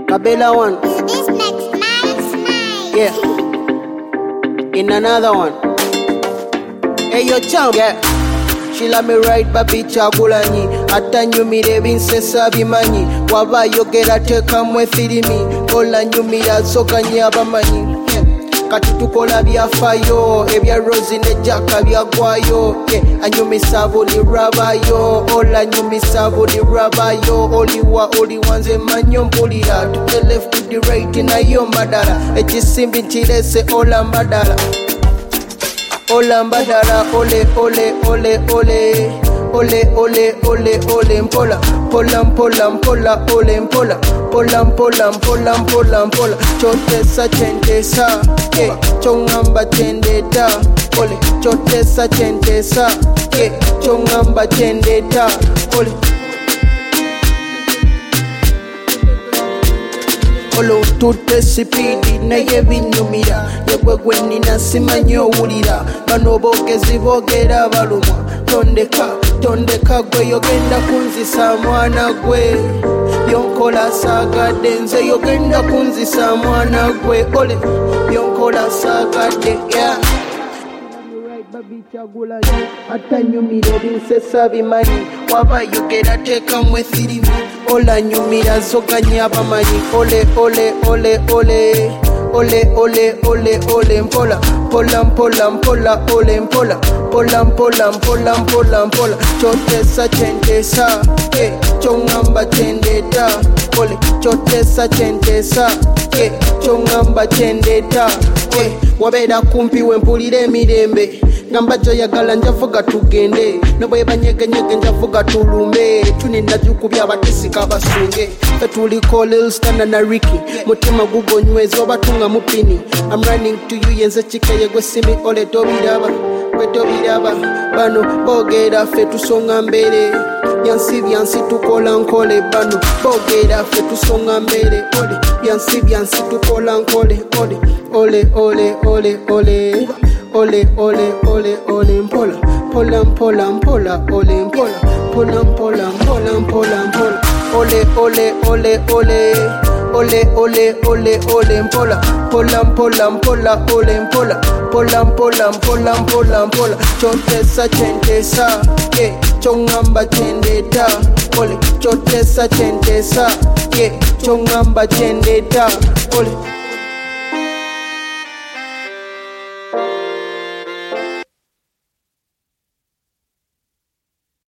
Kabela one. This next nice. Yeah. In another one. Hey yo champ. Yeah. She let me right babi chagulanyi. Ata nyumire binsesa bimanyi. Waba yogera teka mwethirimi. Ola nyumira soka nyabamanyi. Kati tukola byafayo. Ebya Rosie ne Jacka byagwayo. Anyumisa buli rabayo. Ola nyumisa buli rabayo. Oli wanze manyo mpulira. To the left to the right nayo mbadala. Ekisimbi nchirese ola mbadala. Ola mbadala, ole, ole, ole, ole. Ole, ole, ole, ole, mpola. Pola, mpola, mpola, ole, mpola. Pola, mpola, mpola, mpola, mpola. Chotesa, chentesa. Chongamba, chendeta. Ole, chotesa, chentesa. Chongamba, chendeta. Ole. Olo tutte sipidi naye binyumira yegwegwe nina simanyo owulira bano boogezi boogera balumwa tondeka gwe yogenda kunzisa mwana gwe byonkola saagadde nze yogenda kunzisa mwana gwe ole byonkola saagadde yeah. Ata nyumira binsesa bimanyi waba yogera teka mwethirimi ola nyumira zoganya bamanyi ole ole ole ole ole ole ole ole mpola pola mpola mpola ole mpola pola mpola mpola mpola mpola chotesa chentesa chongamba chendeta ole chotesa chentesa chongamba chendeta wabera kumpi wempulira emirembe ngamba joyagala njavuga tugende nobwe banyeganyege njavuga tulumbe tunina jukubya abatisika basunge fetuliko Lil Stan na Ricky mutima gugonyweza obatunga mupini I'm running to you yenze chikaye gwe simi ole tobiraba bano bogera fe tusonga mbere byansi tukola nkole bano bogera fe tusonga mbere ole byansi tukola nkole ole ole ole ole ole ole ole ole mpola pola mpola mpola ole mpola pola mpola mpola mpola mpola ole ole ole ole ole ole ole ole mpola pola mpola mpola ole mpola pola mpola mpola mpola mpola chotesa chentesa chongamba chendeta ole chotesa chentesa chongamba chendeta ole